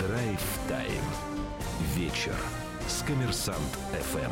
Драйв-тайм. Вечер с Коммерсант ФМ.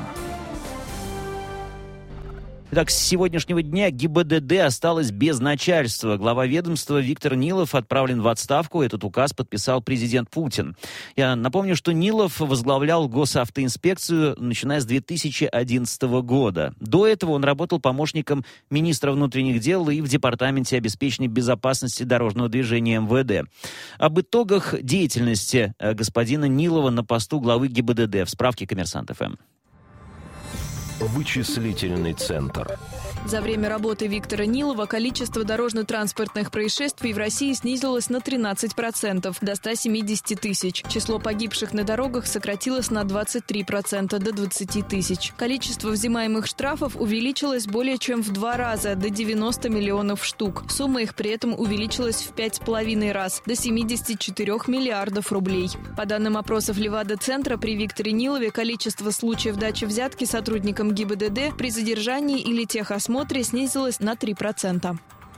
Итак, с сегодняшнего дня ГИБДД осталось без начальства. Глава ведомства Виктор Нилов отправлен в отставку. Этот указ подписал президент Путин. Я напомню, что Нилов возглавлял госавтоинспекцию, начиная с 2011 года. До этого он работал помощником министра внутренних дел и в Департаменте обеспечения безопасности дорожного движения МВД. Об итогах деятельности господина Нилова на посту главы ГИБДД в справке «Коммерсант ФМ». Вычислительный центр. За время работы Виктора Нилова количество дорожно-транспортных происшествий в России снизилось на 13%, до 170 тысяч. Число погибших на дорогах сократилось на 23%, до 20 тысяч. Количество взимаемых штрафов увеличилось более чем в 2 раза, до 90 миллионов штук. Сумма их при этом увеличилась в 5,5 раз, до 74 миллиардов рублей. По данным опросов Левада-центра, при Викторе Нилове количество случаев дачи взятки сотрудникам ГИБДД при задержании или техосмотре снизилось на 3%.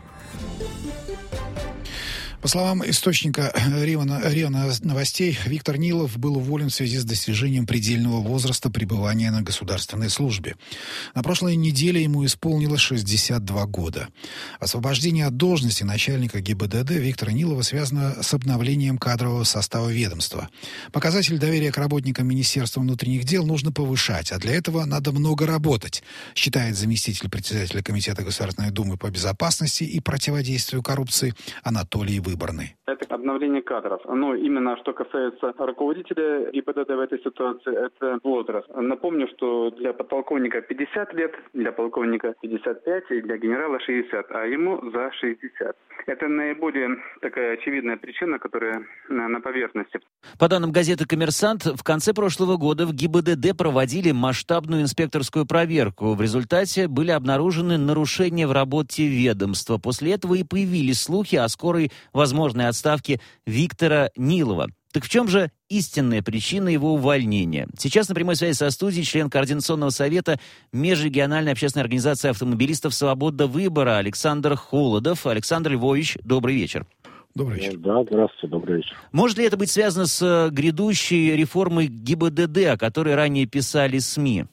По словам источника РИА Новостей, Виктор Нилов был уволен в связи с достижением предельного возраста пребывания на государственной службе. На прошлой неделе ему исполнилось 62 года. Освобождение от должности начальника ГИБДД Виктора Нилова связано с обновлением кадрового состава ведомства. Показатель доверия к работникам Министерства внутренних дел нужно повышать, а для этого надо много работать, считает заместитель председателя Комитета Государственной Думы по безопасности и противодействию коррупции Анатолий Выборный. Это обновление кадров. Но именно что касается руководителя ГИБДД в этой ситуации, это возраст. Напомню, что для подполковника 50 лет, для полковника 55 и для генерала 60, а ему за 60. Это наиболее такая очевидная причина, которая на поверхности. По данным газеты «Коммерсант», в конце прошлого года в ГИБДД проводили масштабную инспекторскую проверку. В результате были обнаружены нарушения в работе ведомства. После этого и появились слухи о скорой возможной отставке Виктора Нилова. Так в чем же истинная причина его увольнения? Сейчас на прямой связи со студией член Координационного совета Межрегиональной общественной организации автомобилистов «Свобода выбора» Александр Холодов. Александр Львович, добрый вечер. Добрый вечер. Да, здравствуйте, добрый вечер. Может ли это быть связано с грядущей реформой ГИБДД, о которой ранее писали СМИ?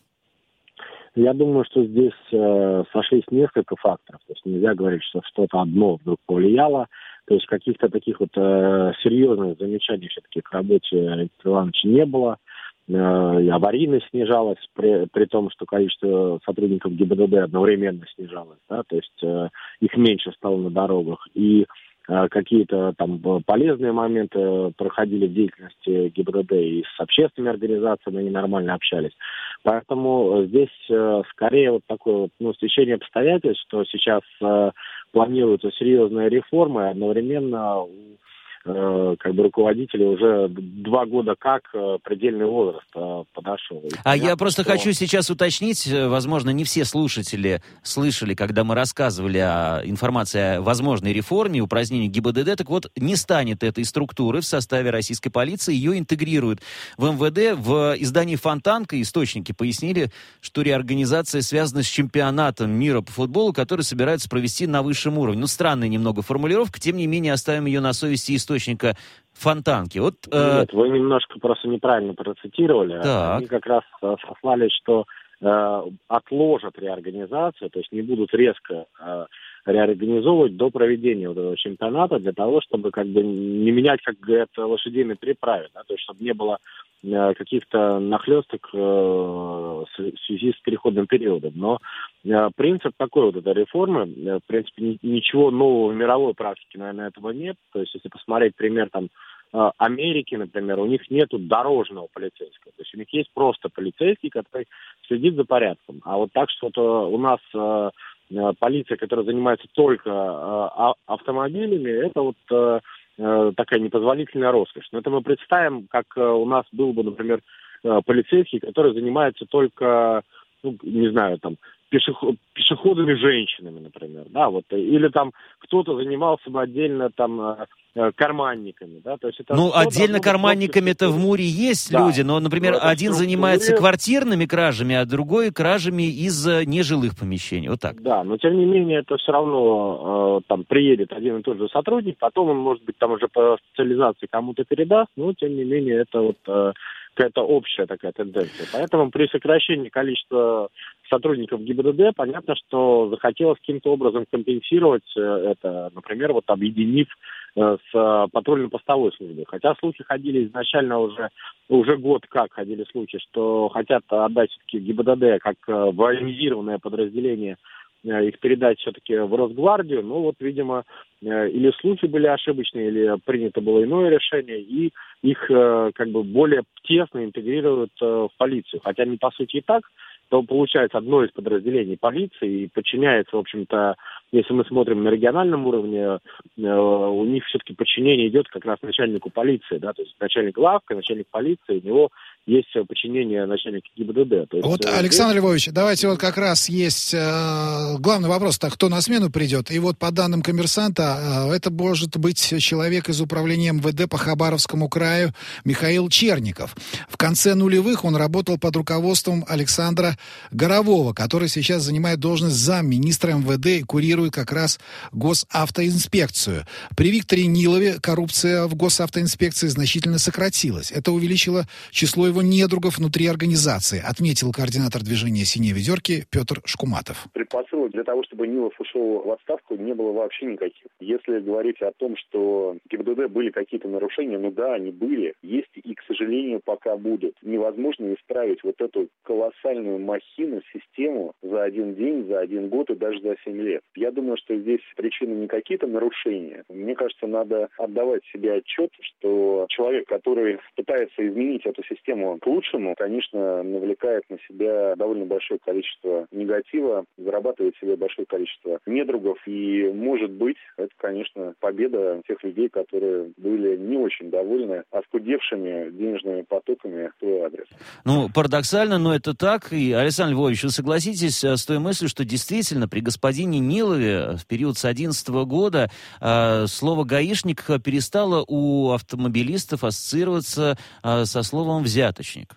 Я думаю, что здесь сошлись несколько факторов. То есть нельзя говорить, что что-то одно вдруг повлияло. То есть каких-то таких вот серьезных замечаний все-таки к работе Виктора Ивановича не было. И аварийность снижалась, при том, что количество сотрудников ГИБДД одновременно снижалось. Да? То есть их меньше стало на дорогах. И какие-то там полезные моменты проходили в деятельности ГИБДД, и с общественными организациями они нормально общались. Поэтому здесь скорее вот такое вот, стечение обстоятельств, что сейчас планируются серьезные реформы, одновременно руководители уже 2 года как предельный возраст подошел. Я просто хочу сейчас уточнить, возможно, не все слушатели слышали, когда мы рассказывали о информации о возможной реформе, упразднении ГИБДД, так вот, не станет этой структуры в составе российской полиции, ее интегрируют в МВД. В издании «Фонтанка» источники пояснили, что реорганизация связана с чемпионатом мира по футболу, который собираются провести на высшем уровне. Странная немного формулировка, тем не менее оставим ее на совести источника «Фонтанки». Нет, вы немножко просто неправильно процитировали. Так. Они как раз сослались, что отложат реорганизацию, то есть не будут резко реорганизовывать до проведения вот этого чемпионата для того, чтобы не менять, как говорят, лошадиной приправе, да, то есть чтобы не было каких-то нахлесток в связи с переходным периодом. Но принцип такой вот этой реформы, в принципе, ничего нового в мировой практике, наверное, этого нет. То есть если посмотреть пример Америки, например, у них нету дорожного полицейского. То есть у них есть просто полицейский, который следит за порядком. А вот так что у нас полиция, которая занимается только автомобилями, это вот такая непозволительная роскошь. Но это мы представим, как у нас был бы, например, полицейский, который занимается только, пешеходами-женщинами, например, да, вот, или там кто-то занимался бы отдельно там карманниками, да, то есть это... Ну, отдельно карманниками-то в МУРе есть люди, но, например, один занимается квартирными кражами, а другой кражами из нежилых помещений, вот так. Да, но тем не менее это все равно там приедет один и тот же сотрудник, потом он, может быть, там уже по специализации кому-то передаст, но тем не менее это вот какая-то общая такая тенденция. Поэтому при сокращении количества сотрудников ГИБДД понятно, что захотелось каким-то образом компенсировать это, например, вот объединив с патрульно-постовой службой. Хотя слухи ходили изначально уже год как ходили слухи, что хотят отдать все-таки ГИБДД как военизированное подразделение, их передать все-таки в Росгвардию, но вот, видимо, или слухи были ошибочные, или принято было иное решение, и их как бы более тесно интегрируют в полицию. Хотя не по сути и так, то получается одно из подразделений полиции и подчиняется, в общем-то, если мы смотрим на региональном уровне, у них все-таки подчинение идет как раз начальнику полиции, да, то есть начальник главка, начальник полиции, у него есть подчинение начальника ГИБДД. То есть, вот, Александр Львович, давайте вот как раз есть главный вопрос-то, кто на смену придет. И вот по данным «Коммерсанта», это может быть человек из управления МВД по Хабаровскому краю Михаил Черников. В конце нулевых он работал под руководством Александра Горового, который сейчас занимает должность замминистра МВД и курирует как раз госавтоинспекцию. При Викторе Нилове коррупция в госавтоинспекции значительно сократилась. Это увеличило число его недругов внутри организации, отметил координатор движения «Синие ведерки» Петр Шкуматов. Предпосылок для того, чтобы Нилов ушел в отставку, не было вообще никаких. Если говорить о том, что в ГИБДД были какие-то нарушения, ну да, они были, есть и, к сожалению, пока будут. Невозможно исправить вот эту колоссальную махину, систему за один день, за один год и даже за 7 лет. Я думаю, что здесь причины не какие-то нарушения. Мне кажется, надо отдавать себе отчет, что человек, который пытается изменить эту систему к лучшему, конечно, навлекает на себя довольно большое количество негатива, зарабатывает себе большое количество недругов. И, может быть, это, конечно, победа тех людей, которые были не очень довольны оскудевшими денежными потоками в свой адрес. Ну, парадоксально, но это так. И, Александр Львович, вы согласитесь с той мыслью, что действительно при господине Нилове в период с 2011 года слово «гаишник» перестало у автомобилистов ассоциироваться со словом «взяточник»?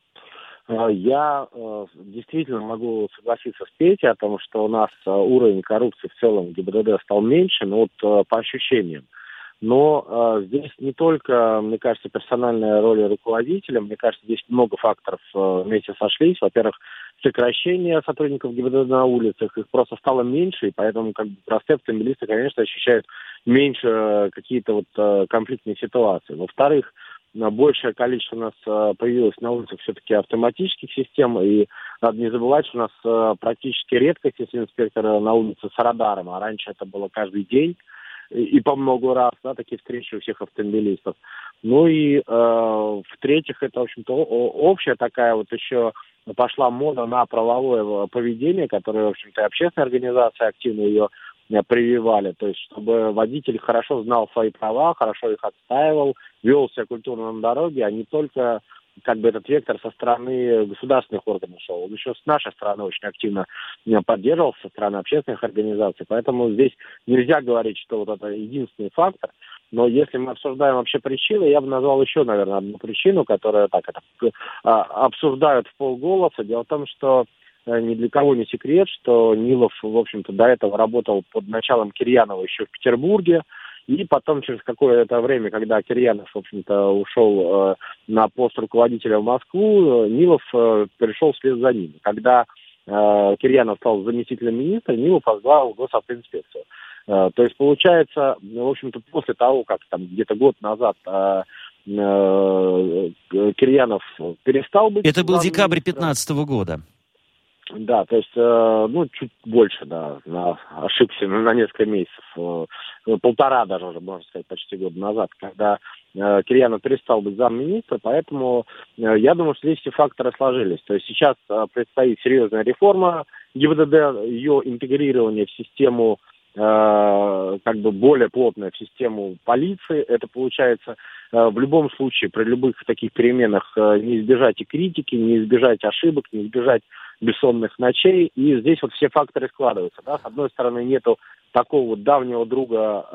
Я действительно могу согласиться с Петей о том, что у нас уровень коррупции в целом в ГИБДД стал меньше, но вот по ощущениям. Но здесь не только, мне кажется, персональная роль руководителя, мне кажется, здесь много факторов вместе сошлись. Во-первых, сокращение сотрудников ГИБДД на улицах, их просто стало меньше, и поэтому как бы простые автомобилисты, конечно, ощущают меньше какие-то вот конфликтные ситуации. Во-вторых, большее количество у нас появилось на улицах все-таки автоматических систем, и надо не забывать, что у нас практически редкость, если инспектор на улице с радаром, а раньше это было каждый день, и по много раз, да, такие встречи у всех автомобилистов. Ну и в-третьих, это, в общем-то, общая такая вот еще пошла мода на правовое поведение, которое, в общем-то, и общественные организации активно ее прививали, то есть чтобы водитель хорошо знал свои права, хорошо их отстаивал, вел себя культурно на дороге, а не только как бы этот вектор со стороны государственных органов шел. Он еще с нашей стороны очень активно поддерживался, со стороны общественных организаций. Поэтому здесь нельзя говорить, что вот это единственный фактор. Но если мы обсуждаем вообще причины, я бы назвал еще, наверное, одну причину, которую так обсуждают в полголоса. Дело в том, что ни для кого не секрет, что Нилов, в общем-то, до этого работал под началом Кирьянова еще в Петербурге. И потом, через какое-то время, когда Кирьянов, в общем-то, ушел на пост руководителя в Москву, Нилов перешел вслед за ним. Когда Кирьянов стал заместителем министра, Нилов возглавил госавтоинспекцию. То есть, получается, в общем-то, после того, как там где-то год назад Кирьянов перестал быть... Это был декабрь 2015 года. Да, то есть, чуть больше, да, ошибся на несколько месяцев, полтора даже уже, можно сказать, почти год назад, когда Кирьянов перестал быть замминистра, поэтому я думаю, что здесь все факторы сложились. То есть сейчас предстоит серьезная реформа ГИБДД, ее интегрирование в систему, как бы более плотное в систему полиции. Это получается в любом случае при любых таких переменах не избежать и критики, не избежать ошибок, не избежать бессонных ночей. И здесь вот все факторы складываются. Да? С одной стороны, нету такого вот давнего друга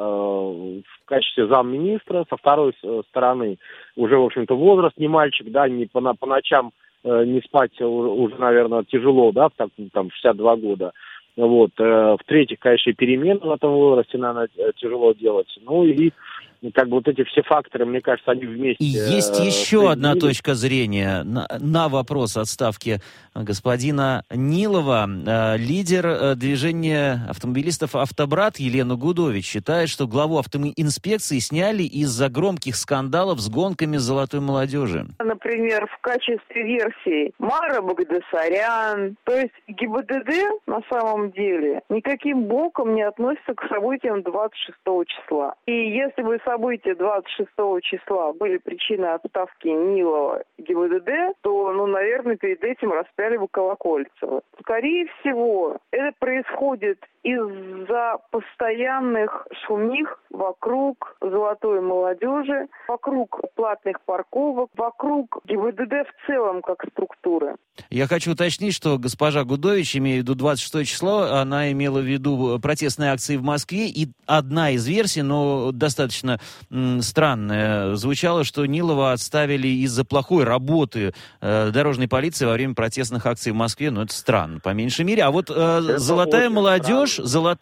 в качестве замминистра. Со второй стороны, уже, в общем-то, возраст не мальчик, да, не по ночам не спать уже, наверное, тяжело, да, там 62 года. Вот. В-третьих, конечно, и перемены в этом возрасте, наверное, тяжело делать. Ну и как бы вот эти все факторы, мне кажется, они вместе... И есть еще одна точка зрения на вопрос отставки господина Нилова. Лидер движения автомобилистов «Автобрат» Елена Гудович считает, что главу автоинспекции сняли из-за громких скандалов с гонками золотой молодежи. Например, в качестве версии Мара Багдасарян. То есть ГИБДД на самом деле никаким боком не относится к событиям 26 числа. И если бы события 26 числа были причиной отставки Нилова ГИБДД, то, наверное, перед этим распяли бы Колокольцева. Скорее всего, это происходит из-за постоянных шумих вокруг золотой молодежи, вокруг платных парковок, вокруг ГИБДД в целом как структуры. Я хочу уточнить, что госпожа Гудович, имея в виду 26 число, она имела в виду протестные акции в Москве, и одна из версий, но достаточно странная, звучала, что Нилова отставили из-за плохой работы дорожной полиции во время протестных акций в Москве. Ну, это странно, по меньшей мере. А вот золотая молодежь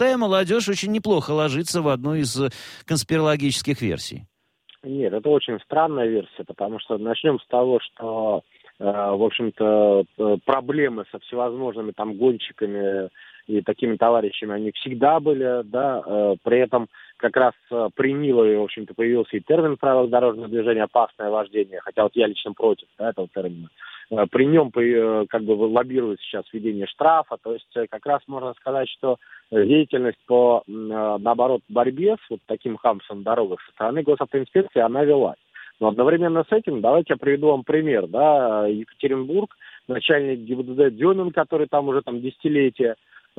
очень неплохо ложится в одну из конспирологических версий. Нет, это очень странная версия, потому что начнем с того, что в общем-то, проблемы со всевозможными там гонщиками и такими товарищами, они всегда были, да, при этом как раз при Нилове, в общем-то, появился и термин в правилах дорожного движения «опасное вождение», хотя вот я лично против, да, этого термина. При нем как бы лоббирует сейчас введение штрафа, то есть как раз можно сказать, что деятельность по, наоборот, борьбе с вот таким хамством на дорогах со стороны госавтоинспекции, она велась. Но одновременно с этим, давайте я приведу вам пример, да, Екатеринбург, начальник ГИБДД Демин, который там уже десятилетия,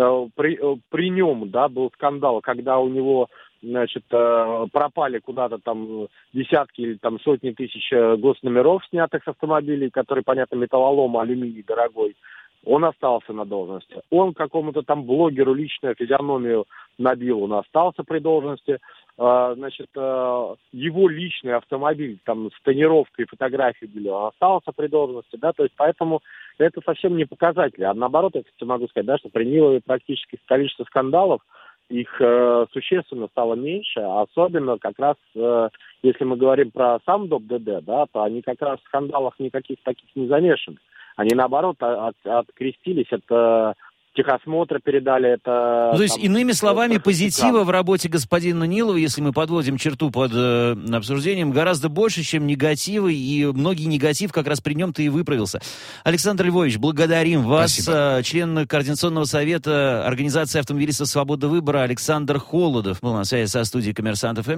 при нем, да, был скандал, когда у него, значит, пропали куда-то там десятки или там сотни тысяч госномеров, снятых с автомобилей, которые, понятно, металлолом, алюминий дорогой. Он остался на должности. Он какому-то там блогеру личную физиономию набил, он остался при должности. Значит, его личный автомобиль там с тонировкой фотографии были, он остался при должности, да, то есть поэтому это совсем не показатель. А наоборот, я, кстати, могу сказать, да, что при Нилове практически количество скандалов, их существенно стало меньше, особенно как раз, если мы говорим про сам ДОП-ДД, да, то они как раз в скандалах никаких таких не замешаны. Они, наоборот, открестились от техосмотра, передали это... То есть, иными словами, позитива в работе господина Нилова, если мы подводим черту под обсуждением, гораздо больше, чем негатива, и многие негатив как раз при нем-то и выправился. Александр Львович, благодарим вас. Спасибо. Член Координационного совета Организации автомобилистов «Свобода выбора» Александр Холодов был на связи со студией «Коммерсант ФМ».